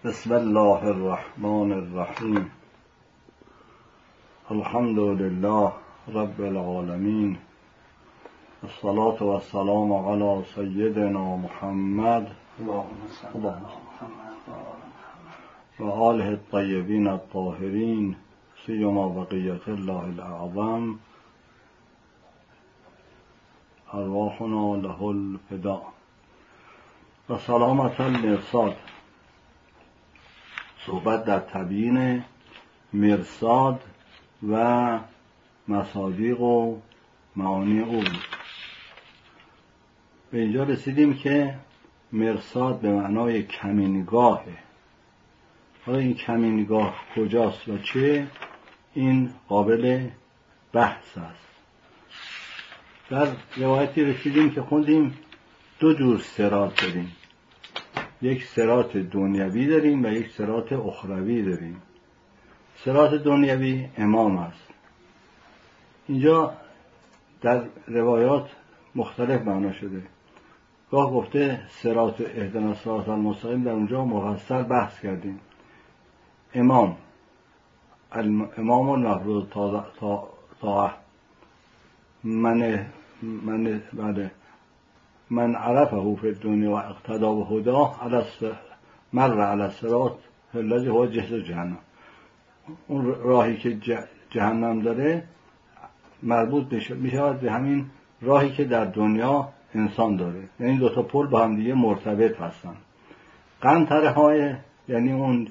بسم الله الرحمن الرحیم. الحمد لله رب العالمین، الصلاة والسلام علی سیدنا محمد و آله الطیبین الطاهرین، سیما بقیة الله الاعظم، ارواحنا له الفداء. و سلامت المرصاد، صحبت در تبیین مرصاد و مصادیق و معانی او بود. به اینجا رسیدیم که مرصاد به معنای کمینگاهه. حالا این کمینگاه کجاست و چه؟ این قابل بحث است. در روایتی رسیدیم که خوندیم دو جور صراط داریم، یک صراط دنیوی داریم و یک صراط اخروی داریم. صراط دنیوی امام است. اینجا در روایات مختلف معنا شده. گاه گفته صراط اهدنا الصراط المستقیم، در اونجا مفصل بحث کردیم. امام المفروض طاعه، من عرفه فی الدنیا و اقتدا بهداه مر علی الصراط الذی هو جسر جهنم. اون راهی که جهنم داره مربوط میشود به همین راهی که در دنیا انسان داره، یعنی دو تا پل با هم دیگه مرتبط هستن. قنطره های یعنی اون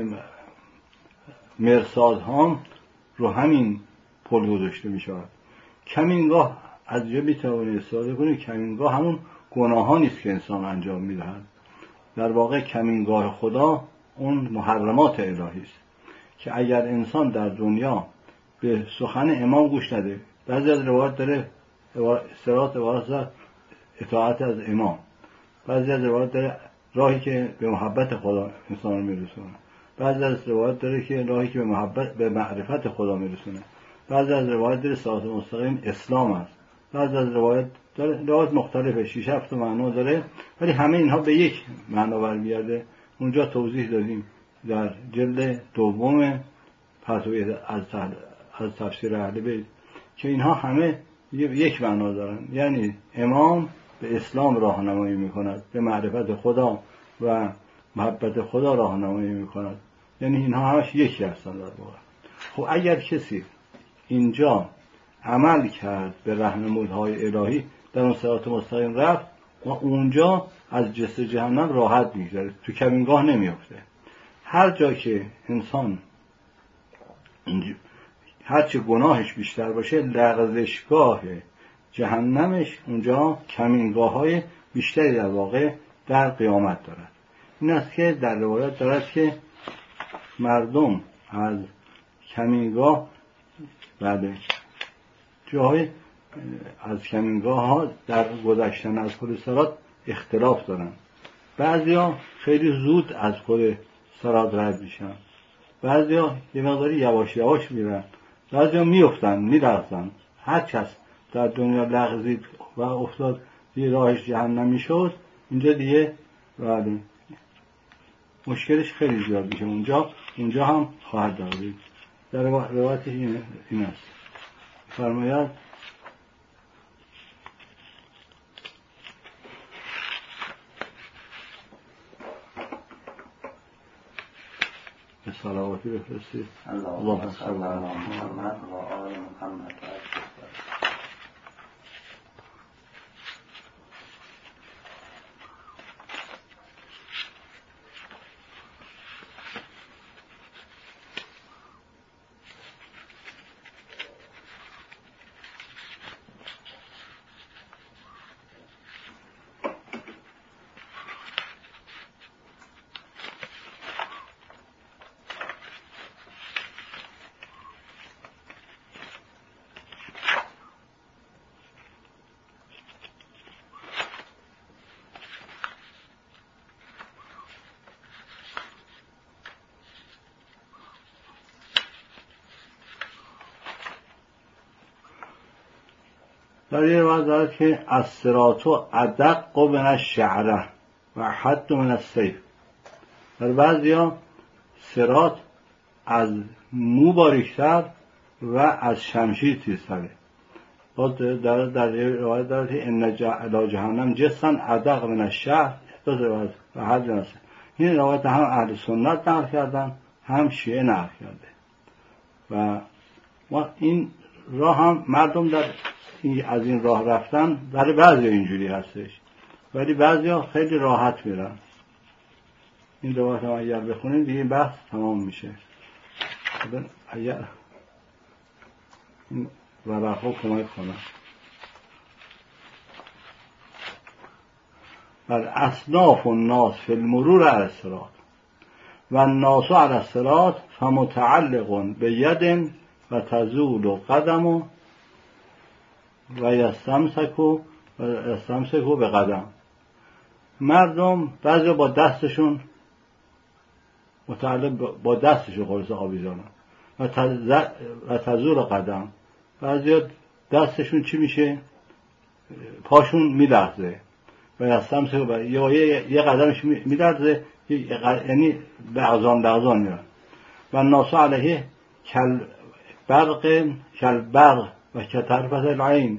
مرصاد ها رو همین پل گذاشته میشود. کمینگاه از جا میتوانید استفاده کنید. کمینگاه همون گناهانی است که انسان انجام میدهد. در واقع کمینگاه خدا اون محرمات الهی است که اگر انسان در دنیا به سخن امام گوش نده، بعضی از روایات داره صراط عبارت اطاعت از امام، بعضی از روایات داره راهی که به محبت خدا انسان رو میرسونه، بعضی از روایات داره که راهی که به معرفت خدا میرسونه، بعضی از روایات داره صراط مستقیم اسلام است، بعضی از روایات داره روایات مختلفه، 6-7 معنا داره، ولی همه اینها به یک معنا برمیگرده. اونجا توضیح دادیم در جلد دوم فتاوی از تفسیر اهل بیت که اینها همه یک معنا دارن، یعنی امام به اسلام راهنمایی میکند، به معرفت خدا و محبت خدا راهنمایی میکند، یعنی اینها همش یکی هستن در واقع. خب اگر کسی اینجا عمل کرد به راهنمودهای الهی، در اون صراط مستقیم رفت و اونجا از جسر جهنم راحت میگذره، تو کمینگاه نمیفته. هر جا که انسان هرچه گناهش بیشتر باشه، لغزشگاه جهنمش اونجا کمینگاه های بیشتری در واقع در قیامت دارد. این است که در روایات دارد که مردم از کمینگاه بعد جاهای از کمینگاه ها در گذشتن از خود صراط اختلاف دارن. بعضیا خیلی زود از خود صراط رد میشن، بعضیا یه مقداری یواش یواش میرن، بعضیا میافتن میلرزن. هر کس در دنیا لغزید و افتاد یه راهش جهنمی شد، اینجا دیگه مشکلش خیلی زیاد میشه. اونجا هم خواهد دارید. در روایت این است فرماید به صلواتی بفرستید. اللهم صل علی محمد و آل محمد. در این روایت دارد که الصراط ادق من الشعره و حد من السیف. در بعضیا صراط از مو باریکتر و از شمشیر تیزتره. باز در روایت داره ان الی جهنم جسن ادق من الشعر و هر جنسه. این روایت هم اهل سنت نقل کردن هم شیعه نقل کرده و ما این راه هم مردم از این راه رفتن برای بعضی اینجوری هستش، ولی بعضی خیلی راحت میرن. این روایت هم اگر بخونیم دیگه بحث تمام میشه. اگر این ورقا کمک کنم بر اصناف الناس فی المرور علی الصراط و الناس علی الصراط فمتعلق بید و تزول قدم و یستمسک به قدم. مردم بعضی با دستشون متعلق با دستشون خلاص آویزانن و تزول قدم، بعضی دستشون چی میشه؟ پاشون میلرزه و یستمسک یه قدمش میلرزه، یعنی لغزان میرن. و الناس علیه کالبرق و کطرفة العین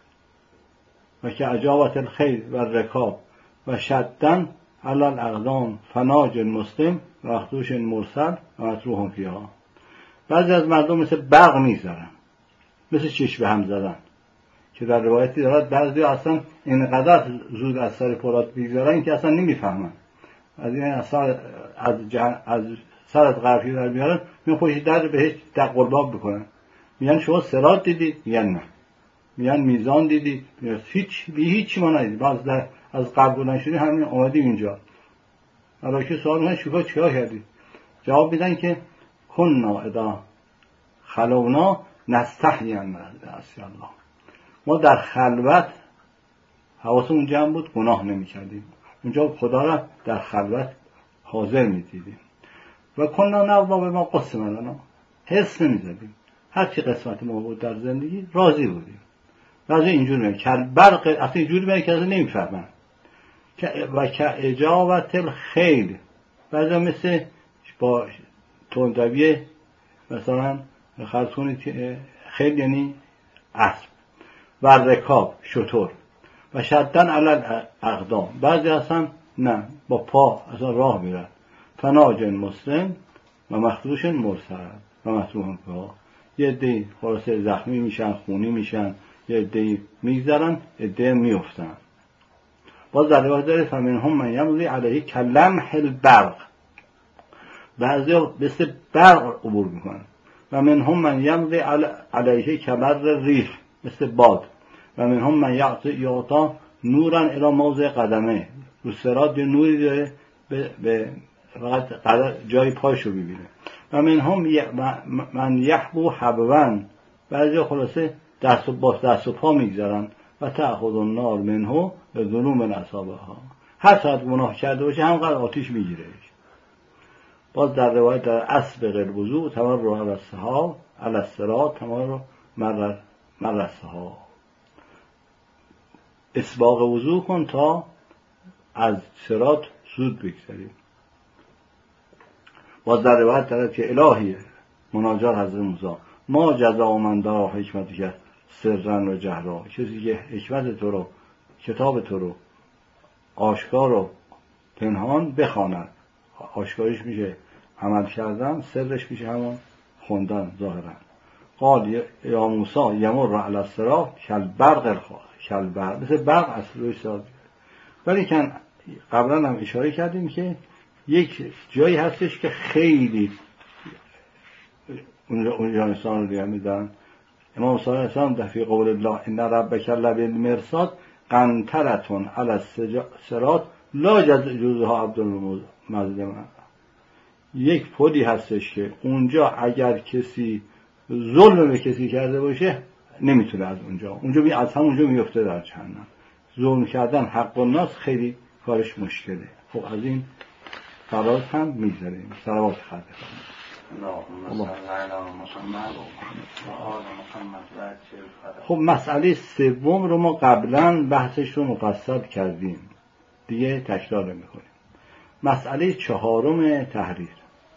و کعجابة الخیل و الرکاب و شدن علی الاقدام فناج مسلم و مخدوش مرسل و مطروح فیها. بعضی از مردم مثل برق میزنن، مثل چشم به هم زدن که در روایتی دارد بعضی اصلا اینقدر زود از سر فرات میگذارن که اصلا نمیفهمن. از این اصلا از سرت غرفی در میارن، میان پشت در بهش قلباب بکنن، میگن شما صراط دیدید؟ میگن نه. میگن میزان دیدید؟ هیچ ما ندید. باز از قبل بلند شدیم همین اومدیم اینجا. حالا که سوال میکنن شما چیکار کردید؟ جواب میدن که کنا اذا خلونا نستحی ان نعصی الله. ما در خلوت حواسمون جمع بود، گناه نمی‌کردیم. اونجا خدا را در خلوت حاضر می‌دیدیم. و کنا نرضی بما قسم لنا، حس نمی‌زدیم. هر چی قسمت ما بود در زندگی راضی بودیم. بعضی اینجور میگن که برق اصلا اینجور میگن که اصلا نمی‌فهمن. و که اجابت الخیل، بعضی مثل با تندروی مثلا خرسونی خیل یعنی اسب و رکاب شتر و شدن علی اقدام، بعضی اصلا نه با پا اصلا راه میرن. فناج مسلم و مخدوش مرسل و مطروح فیها. یه عده خلاصه زخمی میشن، خونی میشن، یه عده میگذرن، عده میافتن. باز در روایت داره فمنهم من یمضی علیه کلمح البرق، بعضی مثل برق عبور میکنن. و منهم من یمضی علیه کبر ریح، مثل باد. و منهم من یعطا نورا الی موضع قدمه، رو صراط یه نوری داره به فقط جای پایشو ببینه. و منهم من یحبو حبوان، بعضی خلاصه دست و پا میگذارن. و تأخذ النار منه به ظلوم اصابها، هر چقدر گناه کرده باشه همقدر آتیش میگیره. باز در روایت در اسبق الوضوء تمر علی الصحاب علی الصراط تمر مر الصحاب، اسباق وضوء کن تا از صراط زود بگذریم. باز در روایت دارد که الهی مناجات حضرت موسی ما جزا من دارا حکمتی که سرن و جهرا، کسی که حکمت تو رو، کتاب تو رو آشکار و پنهان بخواند، آشکارش میشه عمل کردن، سرش میشه همون خوندن ظاهرا. قال یا موسی یمر علی الصراط کالبرق، مثل برق از روی صراط. ولی که قبلا هم اشاره کردیم که یک جایی هستش که خیلی اونجا انسان رو دیگه میدن. امام صلی الله علیه وسلم در فی قول الله ان ربک لبالمرصاد قنطرة علی الصراط لا جزها عبد المظلم. یک پلی هستش که اونجا اگر کسی ظلم به کسی کرده باشه نمیتونه از اونجا از همونجا میفته در جهنم. ظلم کردن حق الناس خیلی کارش مشکله. خب از این فراز هم میذاریم. صلوات خدا. خب مسئله سوم رو ما قبلا بحثش رو مفصل کردیم، دیگه تکرار نمی‌کنیم. مسئله چهارم تحریر.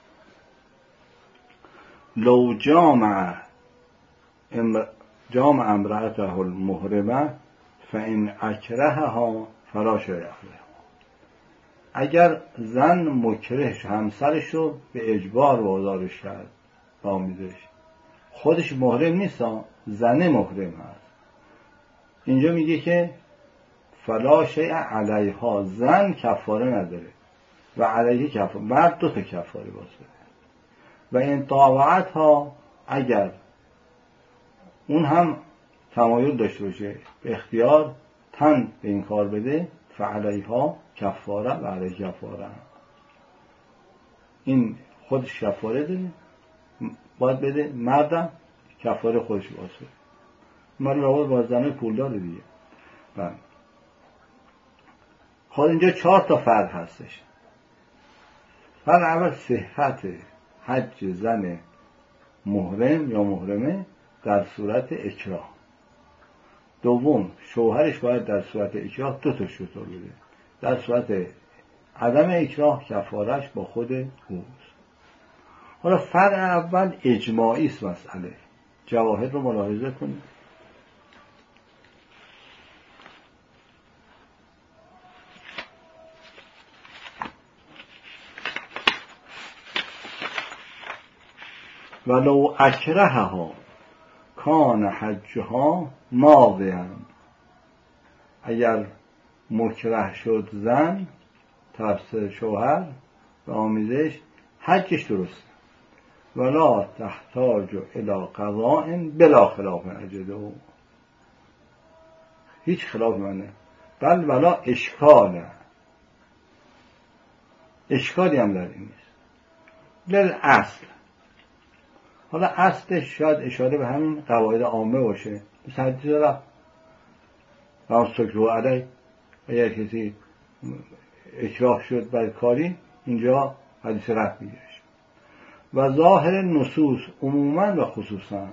لو جامع امرأته المحرمه فإن اکرهها فلا شیء علیه. اگر زن مکرهش همسرش رو به اجبار وادارش کرد با آمیزش، خودش محرم نیست، زن محرم هست، اینجا میگه که فلا شیء علیها، زن کفاره نداره و علیه کفاره، مرد 2 تا کفاره واسه. و این طاوعتها، اگر اون هم تمایل داشته باشه به اختیار تن به این کار بده، فعلیها کفاره و علیه کفاره، این خودش کفاره داره باید بده، مردم کفاره خودش واسه. مرد رواد با زنه پول داره دیگه. خود اینجا 4 تا فرق هستش. فرق اول صحت حج زن محرم یا محرمه در صورت اکراه. دوم، شوهرش باید در صورت اکراه 2 تا شتر بده. در صورت عدم اکراه کفارش با خود اوست. حالا فرق اول اجماعی است مسئله. جواهر رو ملاحظه کنید. ولو اکرهها کان حجها ماضیا، اگر مکره شد زن توسط شوهر به آمیزش، حجش درست. ولا تحتاج الی قضاء بلا خلاف اجده، هیچ خلاف منه. بل ولا اشکالی هم در این نیست. للاصل، حالا اصلش شاید اشاره به همین قواعد عامه باشه. مثل حدیث رفت و سکرو علی، اگر کسی اکراه شد بر کاری، اینجا حدیث رفت میگیرش. و ظاهر نصوص عموما و خصوصا،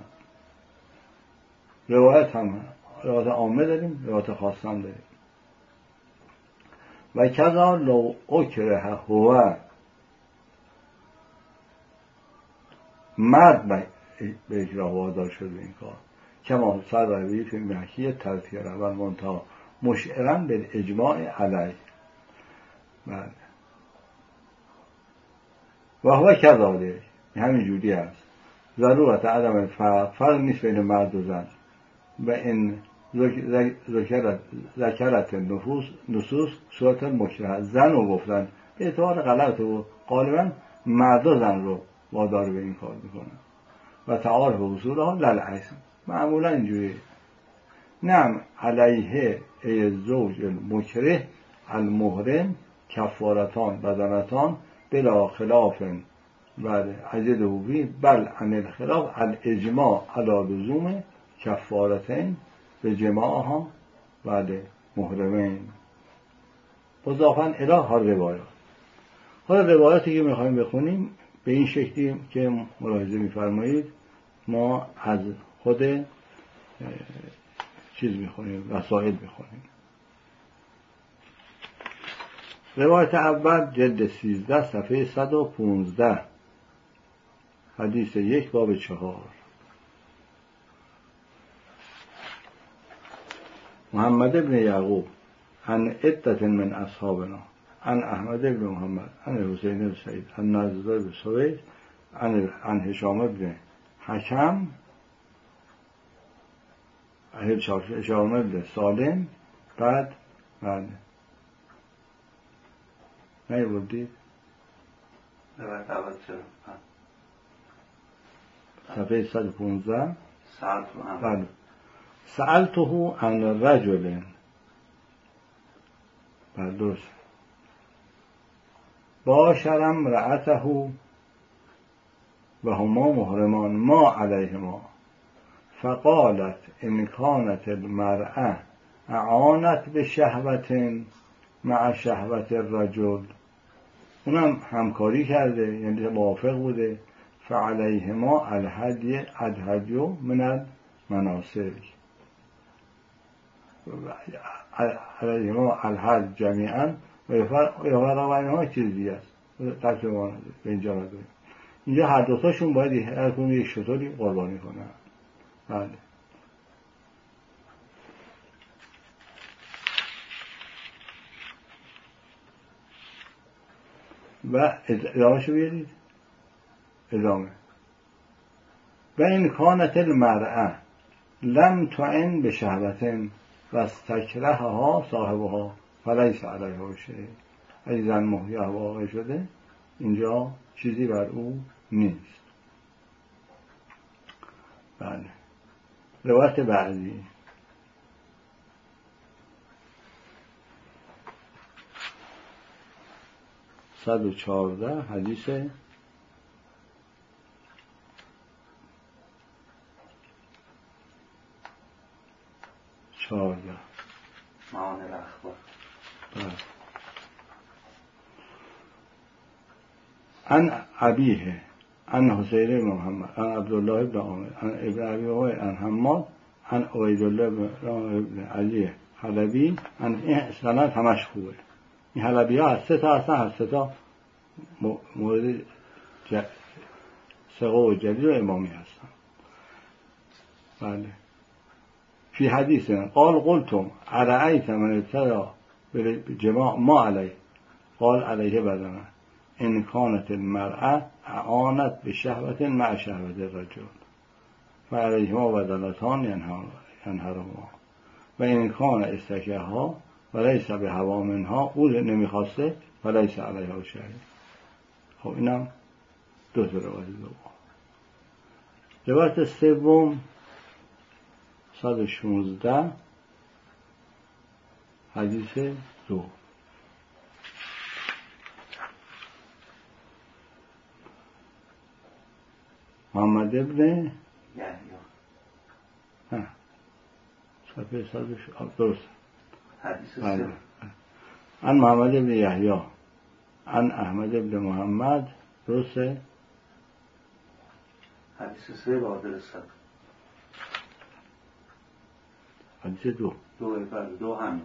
روایت هم روایت عامه داریم، روایت خاص هم داریم. و کذا لو اکره هو، مرد به اکراه وادار شد به این کار، کما سر روی فی محکی تذکیه اول منتها مشعرن به اجماع علیه. بله. و هو کذالک، همین جوری است. ضرورت عدم فرق نیست بین مرد و زن. و این ذکرت نصوص صورت مکره، زن رو گفتن به اعتبار غلط و غالبا مرد و زن رو وادار به این کار میکنن. و تعارف حصولها للعکس، معمولا اینجوری. نعم علیه ای زوج المکره المحرم کفارتان بدنتان بلا خلاف بله عجد حوبی، بل عن الخلاف الاجماع علی لزوم کفارتین به جماعها بله محرمین مضافاً الی هر روایات. حالا روایاتی که میخوایم بخونیم به این شکلی که ملاحظه میفرمایید، ما از خود چیز میخونیم، وسائل میخونیم. روایت اول جلد 13 صفحه 115 حدیث 1 باب 4. محمد بن یعقوب عن عدة من اصحابنا عن احمد بن محمد عن حسین بن سعید عن نضر بن سوید عن هشام بن حکم هشام بن سالم. بعد بودید صفحه 115 بعد سألته عن رجل، بعد درست باشر امرأته و هما محرمان ما علیهما فقالت ان كانت المرأة اعانت به شهوة مع شهوة الرجل، اونم همکاری کرده یعنی موافق بوده، فعلیهما الهدی من المناسک، علیهما الحج جمیعا و یفرقینها چیز دیگه است ترجمه به اینجا نداره. اینجا هر دوتاشون باید هر کدوم یک شتری قربانی کنن. بله. و ادامه شو بیارید. ادامه و این کانت المرأة لم تعن به شهوتن و استکرهها صاحبها فلیس علیها شیء. اگه زن محیه واقع شده اینجا چیزی بر او نیست. بله. روایت بعدی 114 حدیث 14 معاني الأخبار. عن أبيه عن حسين بن محمد عن عبد الله بن عامر عن ابن أبي وائل عن حماد عن عبید الله بن علی حلبی. عن این سند همش خوبه. این حلبی ها از سه تا هستن، از سه تا مورد ثقه و جلیل و امامی هستن. بله. فی حدیث قال قلتم ارأیت من ابتدى بالجماع ما علیه قال علیه بدنه ان کانت المرأة اعانت بشهوة مع شهوة الرجل فعلیهما بدنتان ینهرهما و این کان استکرها و لیس به هوا منها او نمیخواسته و لیس علیها شیء. خب اینم دو تا روایت دوم. روایت سوم 116 حدیث 2 محمد ابن صفحه 100 درست حدیث بله. عن محمد ابن یحیی عن احمد ابن محمد درسته. حدیث 3 بعد صد حدیث 2 دو همین.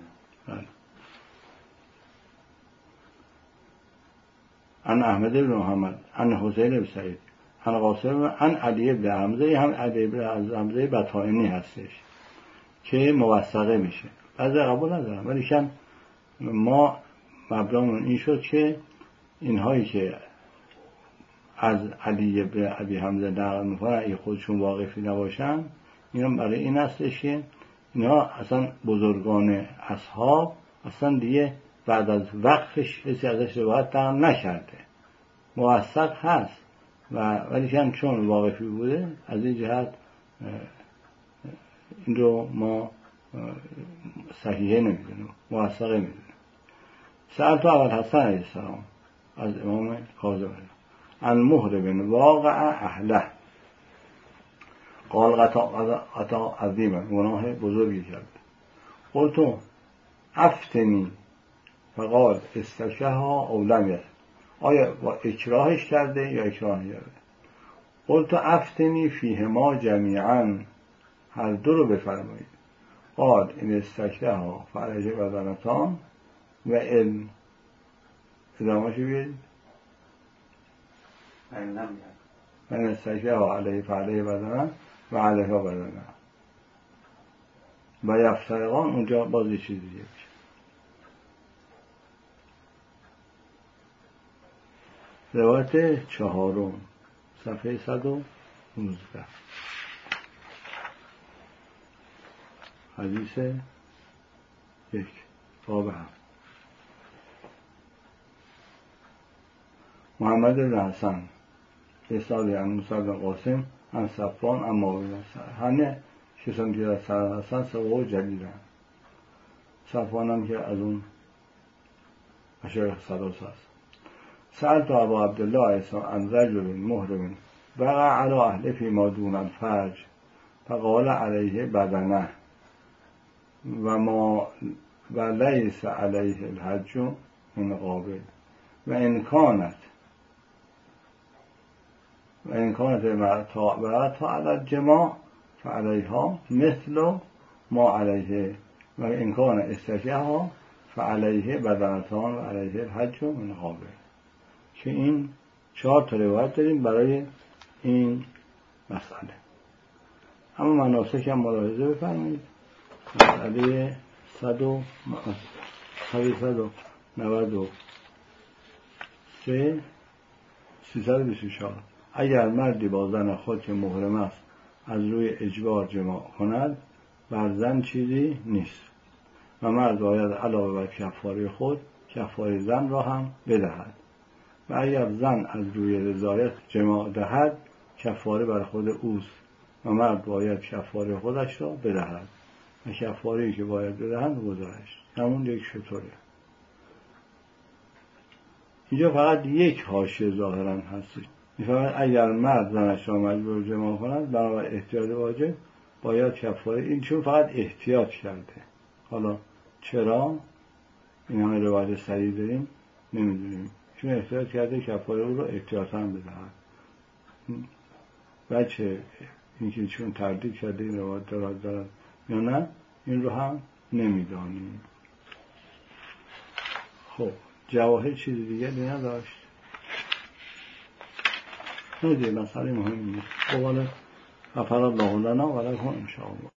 عن احمد ابن محمد عن حسین بن سعید عن قاسم عن علی بن حمزه. هم علی بن حمزه بطائنی هستش که موثقه میشه. بعضی قبول ندارم ولی کن ما مبنامون این شد که اینهایی که از علی بن ابی حمزه نقل میکنن اگه خودشون واقفی نباشن اینا برای این هستش که اینا اصلا بزرگان اصحاب اصلا دیگه بعد از وقفش کسی ازش روایت نقل نکرده. موثق هست ولی کن چون واقفی بوده از این جهت این رو ما صحیحه نمیدونیم، موثقه میدونیم. سألت اول حسن علیه السلام از امام کاظم عن محرم واقع اهله قال قطع عظیما گناه بزرگی کرد. قلت افتنی فقال استکرهها او لم یفعل. آیا با اکراهش کرده یا اکراه نکرده؟ قلت افتنی فیهما جمیعا هر دو رو بفرمایید. قال این استکرهها فعلیه بدنتان و علم ادامه شو بیارید من استکرهها علیه فعلیه بدنه و علیه بدنه و یفترقان اونجا بازی چیزی دیگه میشه. روایت چهارم صفحه 119 حدیث 1 باب هم محمد بن حسن اسناد عن موسی بن قاسم عن صفوان عن معاویه. همه کسانی که از سند هستن ثقه و جلیلن. صفوان هم که از اون مشایخ ثلاثه است. سألت ابا عبدالله عن رجل محرم وقع على اهله فيما دون الفرج فقال عليه بدنه و لیس علیه الحج من قابل و ان کانت مرأة على الجماع فعليها مثل ما عليه و ان کان استکرهها فعلیه بدنتان و علیه الحج من قابل، که این 4 تا روایت داریم برای این مسئله. اما مناسک هم ملاحظه بفرمایید. مسئله 324 اگر مردی با زن خود که محرم است از روی اجبار جماع کند بر زن چیزی نیست و مرد باید علاوه بر کفاره خود کفاره زن را هم بدهد و اگر زن از روی رضایت جماع دهد کفاره بر خود اوست و مرد باید کفاره خودش را بدهد و کفاره‌ای که باید بدهند گذاشت همون یک شطوره. اینجا فقط یک حاشیه ظاهرا هست، می‌فرماید اگر مرد زنش را مجبور جماع کند بنابر احتیاط واجب باید کفاره، این چون فقط احتیاط کرده. حالا چرا این همه روایت صحیح داریم نمیدونیم، چون احتیاط کرده کفاره او را احتیاطاً بدهد. بچه اینکه چون تردید کرده این روایت دارد یا نه این رو هم نمیدانیم. خب جواهر چیز دیگری نداشت، نه دیگه مسئله مهم نیست. قبل غفر الله لنا و لکم ان شاء الله.